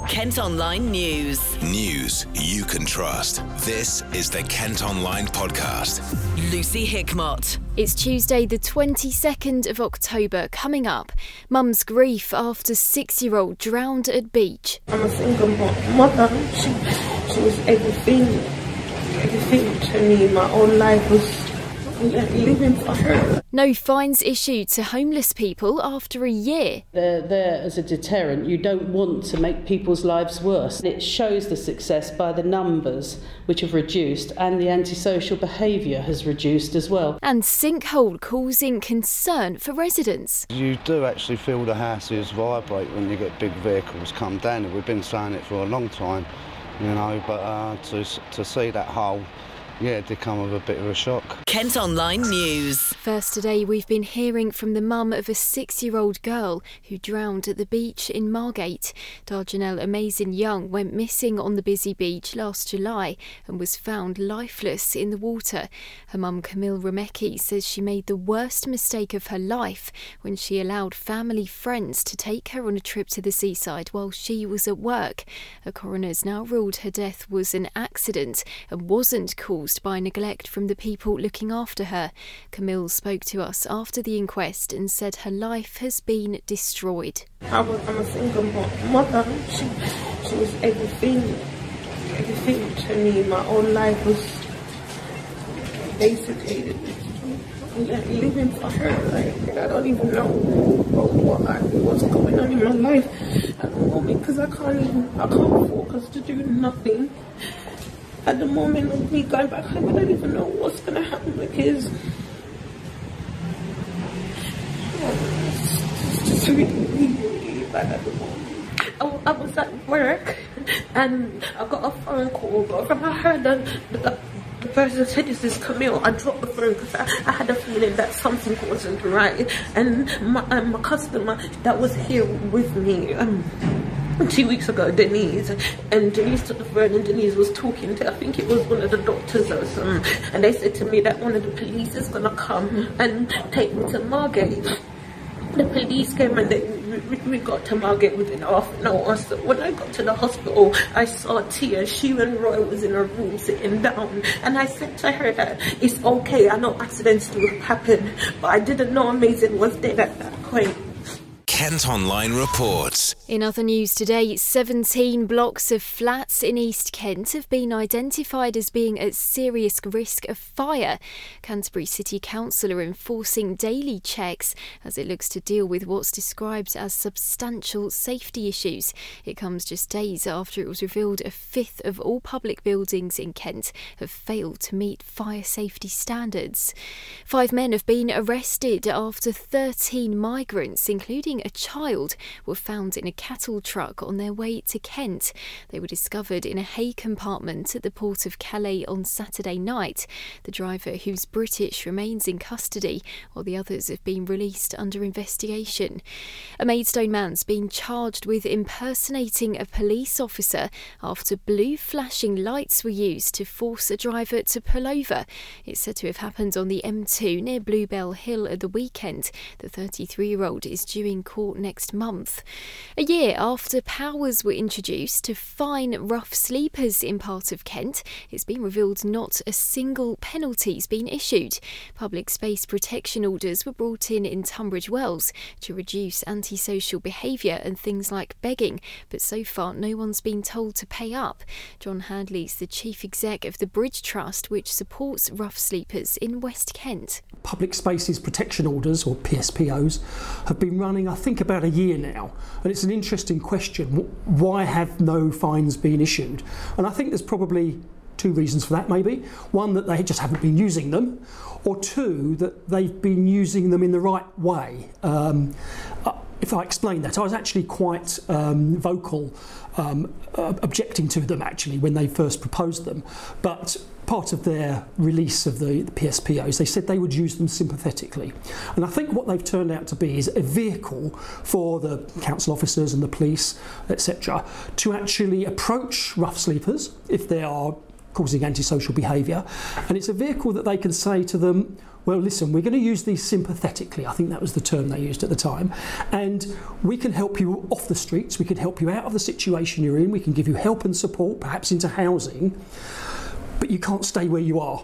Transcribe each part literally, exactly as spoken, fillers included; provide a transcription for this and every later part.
Kent Online News. News you can trust. This is the Kent Online Podcast. Lucy Hickmott. It's Tuesday the twenty-second of October. Coming up, mum's grief after six-year-old drowned at beach. I'm a single mother. She, she was everything, everything to me. My whole life was living for her. No fines issued to homeless people after a year. They're there as a deterrent. You don't want to make people's lives worse. It shows the success by the numbers, which have reduced, and the antisocial behaviour has reduced as well. And sinkhole causing concern for residents. You do actually feel the houses vibrate when you get big vehicles come down, and we've been saying it for a long time, you know, but uh, to, to see that hole, yeah, it did come with a bit of a shock. Kent Online News. First today, we've been hearing from the mum of a six-year-old girl who drowned at the beach in Margate. Darjanelle Amazing Young went missing on the busy beach last July and was found lifeless in the water. Her mum, Camille Remecki, says she made the worst mistake of her life when she allowed family friends to take her on a trip to the seaside while she was at work. A coroner's now ruled her death was an accident and wasn't caused by neglect from the people looking after her. Camille spoke to us after the inquest and said her life has been destroyed. I was, I'm a single mother. She, she was everything, everything to me. My whole life was basically living for her. Like, I don't even know what, what, what's going on in my life at the moment because I can't even, I can't focus to do nothing. At the moment of me going back home, I don't even know what's going to happen because it's just really, really, really bad at the moment. I, I was at work and I got a phone call, but from I heard that the, the person said, "This is Camille," I dropped the phone because I, I had a feeling that something wasn't right. And my, um, my customer that was here with me, um, two weeks ago, Denise, and Denise took the phone and Denise was talking to, I think it was one of the doctors or something, and they said to me that one of the police is going to come and take me to Margate. The police came and they, we, we got to Margate within half an hour. So when I got to the hospital, I saw Tia. She and Roy was in a room sitting down, and I said to her that it's okay, I know accidents do happen, but I didn't know Amazing was dead at that point. Kent Online reports. In other news today, seventeen blocks of flats in East Kent have been identified as being at serious risk of fire. Canterbury City Council are enforcing daily checks as it looks to deal with what's described as substantial safety issues. It comes just days after it was revealed a fifth of all public buildings in Kent have failed to meet fire safety standards. Five men have been arrested after thirteen migrants, including a child, were found in a cattle truck on their way to Kent. They were discovered in a hay compartment at the port of Calais on Saturday night. The driver, who's British, remains in custody, while the others have been released under investigation. A Maidstone man's been charged with impersonating a police officer after blue flashing lights were used to force a driver to pull over. It's said to have happened on the M two near Bluebell Hill at the weekend. The thirty-three-year-old is due in court next month. A year after powers were introduced to fine rough sleepers in part of Kent, it's been revealed not a single penalty's been issued. Public space protection orders were brought in in Tunbridge Wells to reduce antisocial behaviour and things like begging, but so far no one's been told to pay up. John Handley's the chief exec of the Bridge Trust, which supports rough sleepers in West Kent. Public spaces protection orders, or P S P Os, have been running, I think, about a year now, and it's an interesting question. Why have no fines been issued? And I think there's probably two reasons for that, maybe. One, that they just haven't been using them, or two, that they've been using them in the right way. Um, if I explain that, I was actually quite um, vocal um, uh, objecting to them, actually, when they first proposed them. But part of their release of the, the P S P Os, they said they would use them sympathetically. And I think what they've turned out to be is a vehicle for the council officers and the police, et cetera, to actually approach rough sleepers if they are causing antisocial behaviour. And it's a vehicle that they can say to them, well, listen, we're going to use these sympathetically. I think that was the term they used at the time. And we can help you off the streets. We can help you out of the situation you're in. We can give you help and support, perhaps into housing. But you can't stay where you are.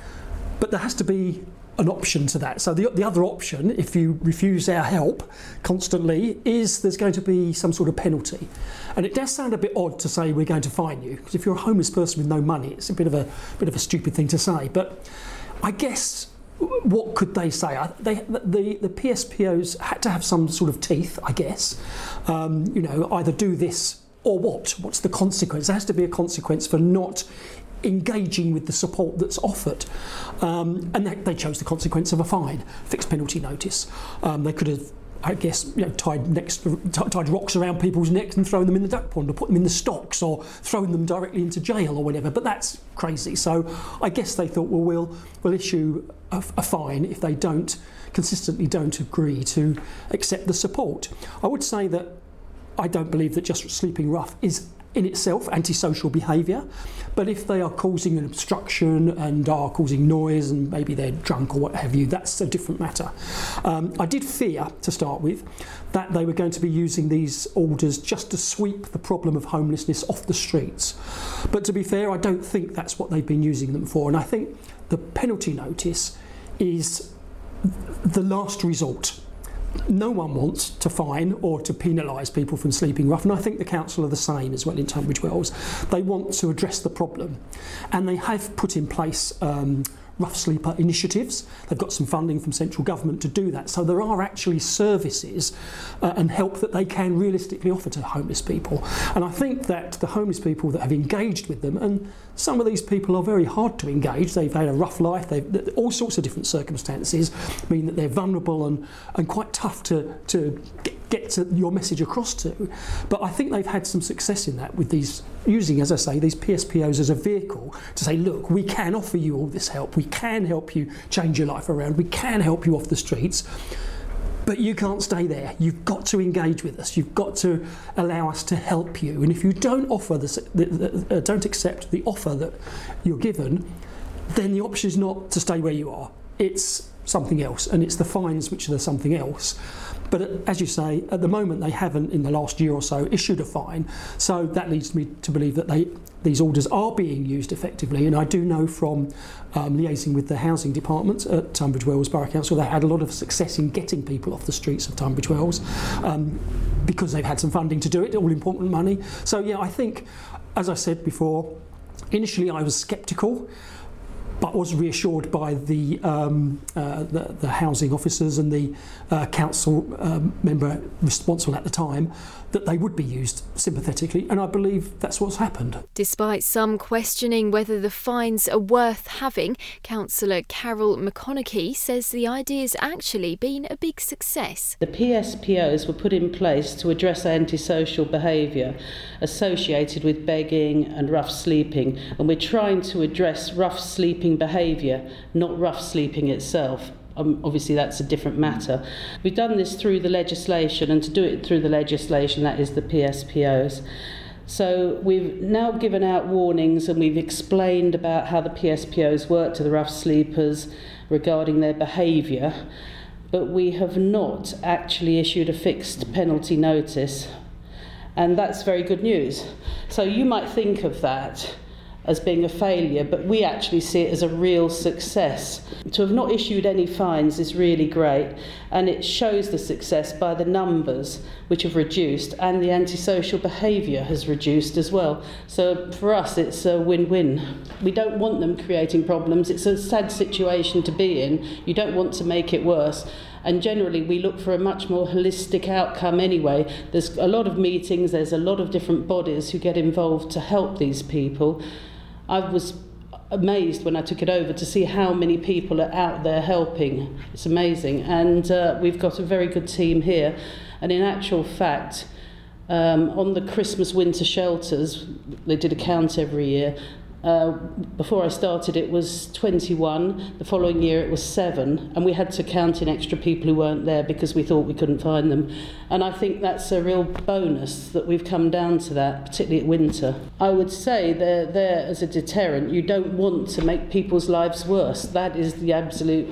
But there has to be an option to that. So the, the other option, if you refuse our help constantly, is there's going to be some sort of penalty. And it does sound a bit odd to say we're going to fine you, because if you're a homeless person with no money, it's a bit of a bit of a stupid thing to say. But I guess, what could they say? They, the, the P S P Os had to have some sort of teeth, I guess. Um, you know, either do this or what? What's the consequence? There has to be a consequence for not engaging with the support that's offered. Um, and they, they chose the consequence of a fine, fixed penalty notice. Um, they could have, I guess, you know, tied, next, t- tied rocks around people's necks and thrown them in the duck pond, or put them in the stocks, or thrown them directly into jail or whatever. But that's crazy. So I guess they thought, well, we'll, we'll issue a, a fine if they don't consistently don't agree to accept the support. I would say that I don't believe that just sleeping rough is in itself antisocial behaviour, but if they are causing an obstruction and are causing noise and maybe they're drunk or what have you, that's a different matter. Um, I did fear, to start with, that they were going to be using these orders just to sweep the problem of homelessness off the streets. But to be fair, I don't think that's what they've been using them for, and I think the penalty notice is the last resort. No one wants to fine or to penalise people from sleeping rough, and I think the council are the same as well in Tunbridge Wells. They want to address the problem, and they have put in place um, rough sleeper initiatives. They've got some funding from central government to do that, so there are actually services uh, and help that they can realistically offer to homeless people. And I think that the homeless people that have engaged with them, and some of these people are very hard to engage, they've had a rough life, they've all sorts of different circumstances mean that they're vulnerable and, and quite tough to, to get, get to your message across to. But I think they've had some success in that with these, using, as I say, these P S P Os as a vehicle to say, look, we can offer you all this help, we can help you change your life around, we can help you off the streets, but you can't stay there. You've got to engage with us. You've got to allow us to help you. And if you don't offer this, the, the, uh, don't accept the offer that you're given, then the option is not to stay where you are. It's something else, and it's the fines which are something else. But as you say, at the moment they haven't, in the last year or so, issued a fine. So that leads me to believe that they, these orders are being used effectively. And I do know from um, liaising with the housing department at Tunbridge Wells Borough Council, they had a lot of success in getting people off the streets of Tunbridge Wells um, because they've had some funding to do it, all important money. So yeah, I think, as I said before, initially I was sceptical, but was reassured by the, um, uh, the the housing officers and the uh, council um, member responsible at the time that they would be used sympathetically, and I believe that's what's happened. Despite some questioning whether the fines are worth having, Councillor Carol McConaughey says the idea's actually been a big success. The P S P Os were put in place to address antisocial behaviour associated with begging and rough sleeping, and we're trying to address rough sleeping behaviour, not rough sleeping itself. Um, obviously that's a different matter. We've done this through the legislation, and to do it through the legislation, that is the P S P Os. So we've now given out warnings, and we've explained about how the P S P Os work to the rough sleepers regarding their behaviour, but we have not actually issued a fixed penalty notice, and that's very good news. So you might think of that as being a failure, but we actually see it as a real success. To have not issued any fines is really great, and it shows the success by the numbers which have reduced, and the antisocial behaviour has reduced as well. So for us it's a win-win. We don't want them creating problems. It's a sad situation to be in. You don't want to make it worse. And generally we look for a much more holistic outcome anyway. There's a lot of meetings, there's a lot of different bodies who get involved to help these people. I was amazed when I took it over to see how many people are out there helping. It's amazing. And uh, we've got a very good team here. And in actual fact, um, on the Christmas winter shelters, they did a count every year. Uh, before I started it was twenty-one, the following year it was seven, and we had to count in extra people who weren't there because we thought we couldn't find them. And I think that's a real bonus that we've come down to that, particularly at winter. I would say they're there as a deterrent. You don't want to make people's lives worse. That is the absolute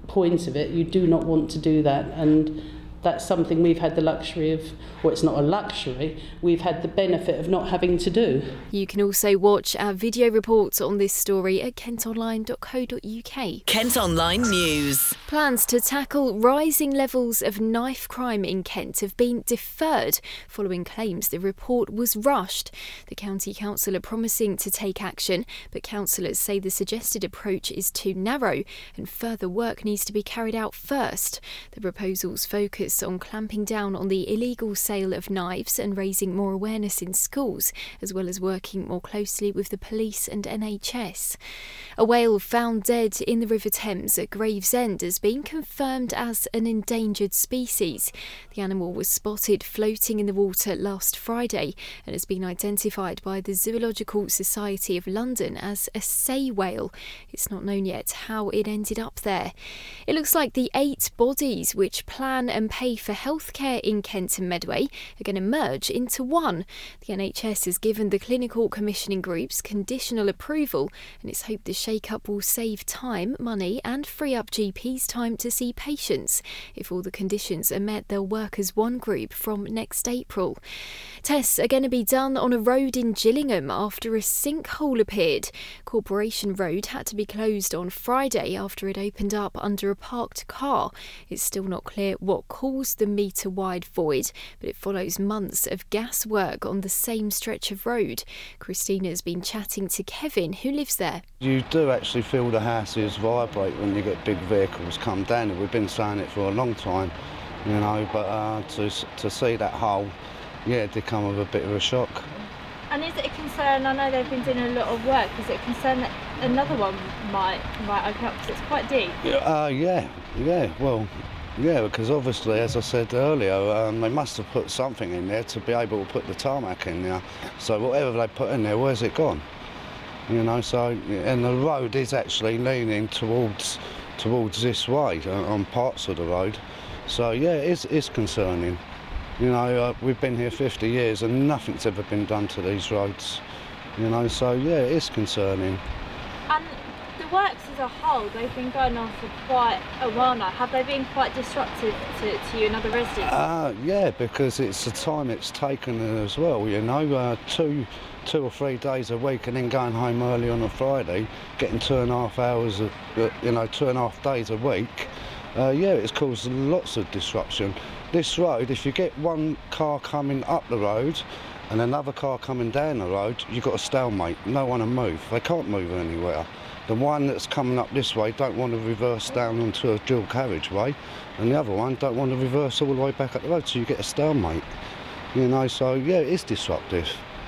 point of it, you do not want to do that, and that's something we've had the luxury of, well, it's not a luxury, we've had the benefit of not having to do. You can also watch our video reports on this story at kent online dot co dot u k. Kent Online News. Plans to tackle rising levels of knife crime in Kent have been deferred following claims the report was rushed. The county council are promising to take action, but councillors say the suggested approach is too narrow and further work needs to be carried out first. The proposals focus on clamping down on the illegal sale of knives and raising more awareness in schools, as well as working more closely with the police and N H S. A whale found dead in the River Thames at Gravesend has been confirmed as an endangered species. The animal was spotted floating in the water last Friday and has been identified by the Zoological Society of London as a sei whale. It's not known yet how it ended up there. It looks like the eight bodies which plan and pay for healthcare in Kent and Medway are going to merge into one. The N H S has given the clinical commissioning groups conditional approval, and it's hoped the shake-up will save time, money and free up G Ps' time to see patients. If all the conditions are met, they'll work as one group from next April. Tests are going to be done on a road in Gillingham after a sinkhole appeared. Corporation Road had to be closed on Friday after it opened up under a parked car. It's still not clear what caused the metre-wide void, but it follows months of gas work on the same stretch of road. Christina's been chatting to Kevin, who lives there. You do actually feel the houses vibrate when you get big vehicles come down. We've been saying it for a long time, you know, but uh, to, to see that hole, yeah, it did come with a bit of a shock. And is it a concern, I know they've been doing a lot of work, is it a concern that another one might, might open up because it's quite deep? Uh, yeah, yeah, well, yeah, because obviously, as I said earlier, um, they must have put something in there to be able to put the tarmac in there. So whatever they put in there, where's it gone? You know, so, and the road is actually leaning towards towards this way uh, on parts of the road. So yeah, it's, it's concerning. You know, uh, we've been here fifty years and nothing's ever been done to these roads. You know, so yeah, it's concerning. And the works as a whole, they've been going on for quite a while now. Have they been quite disruptive to, to you and other residents? Uh, yeah, because it's the time it's taken as well, you know, uh, two, two or three days a week and then going home early on a Friday, getting two and a half hours, of, uh, you know, two and a half days a week. Uh, yeah, it's caused lots of disruption. This road, if you get one car coming up the road and another car coming down the road, you've got a stalemate. No one will move. They can't move anywhere. The one that's coming up this way don't want to reverse down onto a dual carriageway, and the other one don't want to reverse all the way back up the road, so you get a stalemate. You know, so yeah, it's disruptive.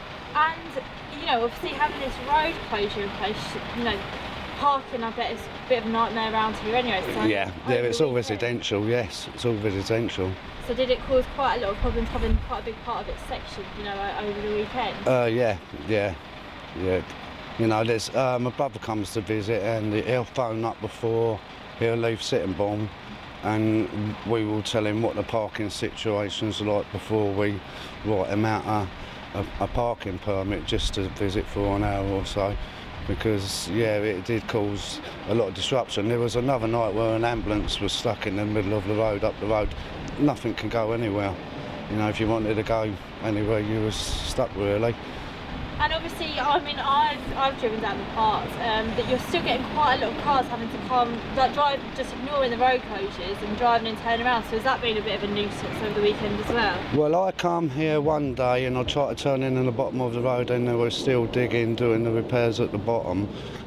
And, you know, obviously having this road closure in place, you know, parking, I bet it's a bit of a nightmare around here anyway. So yeah, yeah, it's all residential, yes, it's all residential. So did it cause quite a lot of problems having quite a big part of its section, you know, over the weekend? Uh, yeah, yeah, yeah. You know, there's, uh, my brother comes to visit and he'll phone up before he'll leave Sittingbourne, and we will tell him what the parking situation's like before we write him out a, a, a parking permit just to visit for an hour or so. Because, yeah, it did cause a lot of disruption. There was another night where an ambulance was stuck in the middle of the road, up the road. Nothing can go anywhere. You know, if you wanted to go anywhere, you was stuck, really. And obviously, I mean, I've, I've driven down the parts, um, that you're still getting quite a lot of cars having to come, like drive, just ignoring the road closures and driving and turning around. So has that been a bit of a nuisance over the weekend as well? Well, I come here one day and I try to turn in on the bottom of the road and they were still digging, doing the repairs at the bottom.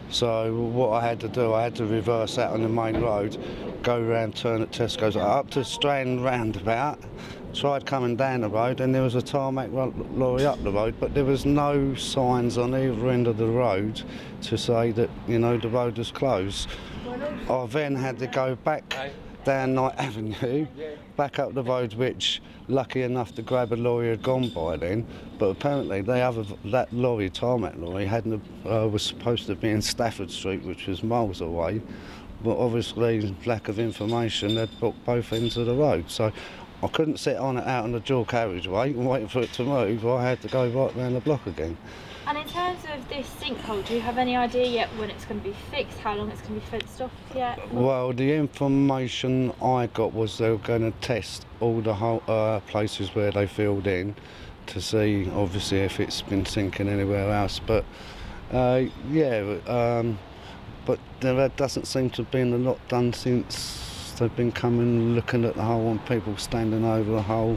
So what I had to do, I had to reverse out on the main road, go round, turn at Tesco's, up to Strand roundabout, tried coming down the road and there was a tarmac lorry up the road, but there was no signs on either end of the road to say that, you know, the road was closed. I then had to go back down Knight Avenue, back up the road, which lucky enough the grabber lorry had gone by then, but apparently they other, that lorry, tarmac lorry, hadn't uh, was supposed to be in Stafford Street, which was miles away, but obviously lack of information, they'd booked both ends of the road. So I couldn't sit on it out on the dual carriageway and wait for it to move. I had to go right round the block again. And in terms of this sinkhole, do you have any idea yet when it's going to be fixed, how long it's going to be fenced off yet? Well, the information I got was they were going to test all the whole, uh, places where they filled in to see, obviously, if it's been sinking anywhere else. But, uh, yeah, um, but there doesn't seem to have been a lot done since they've been coming, looking at the hole and people standing over the hole.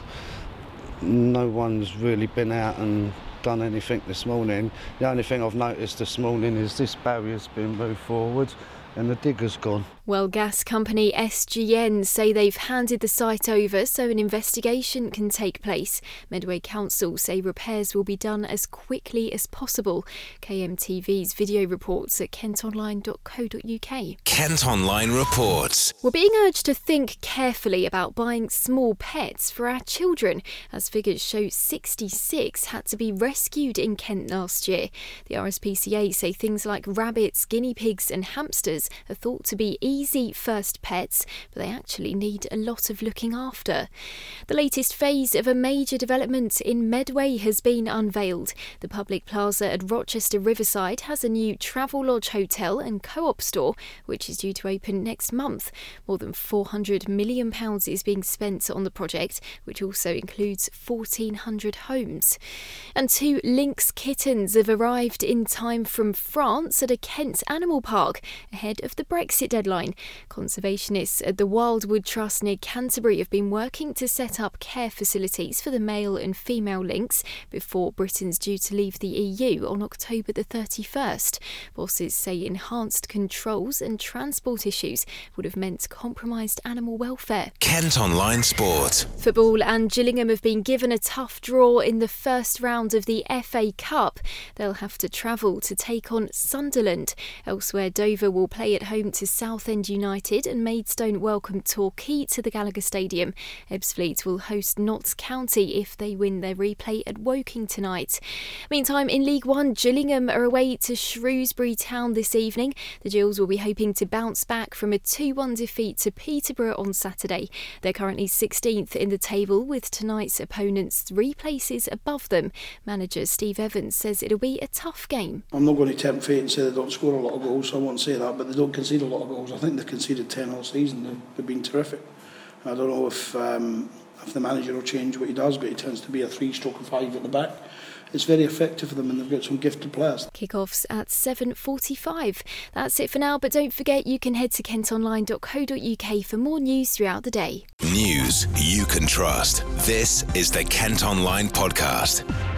No one's really been out and done anything this morning. The only thing I've noticed this morning is this barrier's been moved forward and the digger's gone. Well, gas company S G N say they've handed the site over so an investigation can take place. Medway Council say repairs will be done as quickly as possible. K M T V's video reports at kent online dot co dot u k. Kent Online reports. We're being urged to think carefully about buying small pets for our children, as figures show sixty-six had to be rescued in Kent last year. The R S P C A say things like rabbits, guinea pigs and hamsters are thought to be easy first pets, but they actually need a lot of looking after. The latest phase of a major development in Medway has been unveiled. The public plaza at Rochester Riverside has a new Travelodge hotel and co-op store, which is due to open next month. More than four hundred million pounds is being spent on the project, which also includes fourteen hundred homes. And two lynx kittens have arrived in time from France at a Kent animal park ahead of the Brexit deadline. Conservationists at the Wildwood Trust near Canterbury have been working to set up care facilities for the male and female lynx before Britain's due to leave the E U on October the thirty-first. Bosses say enhanced controls and transport issues would have meant compromised animal welfare. Kent Online Sport. Football and Gillingham have been given a tough draw in the first round of the F A Cup. They'll have to travel to take on Sunderland. Elsewhere, Dover will play at home to Southend United and Maidstone welcome Torquay to the Gallagher Stadium. Ebbsfleet will host Notts County if they win their replay at Woking tonight. Meantime, in League One, Gillingham are away to Shrewsbury Town this evening. The Gills will be hoping to bounce back from a two one defeat to Peterborough on Saturday. They're currently sixteenth in the table, with tonight's opponents three places above them. Manager Steve Evans says it'll be a tough game. I'm not going to tempt fate and say they don't score a lot of goals, so I won't say that, but they don't concede a lot of goals. I think they've conceded ten all season. They've, they've been terrific. I don't know if um, if the manager will change what he does, but he tends to be a three stroke of five at the back. It's very effective for them and they've got some gifted players. Kick-offs at seven forty-five. That's it for now, but don't forget you can head to kent online dot co dot u k for more news throughout the day. News you can trust. This is the Kent Online Podcast.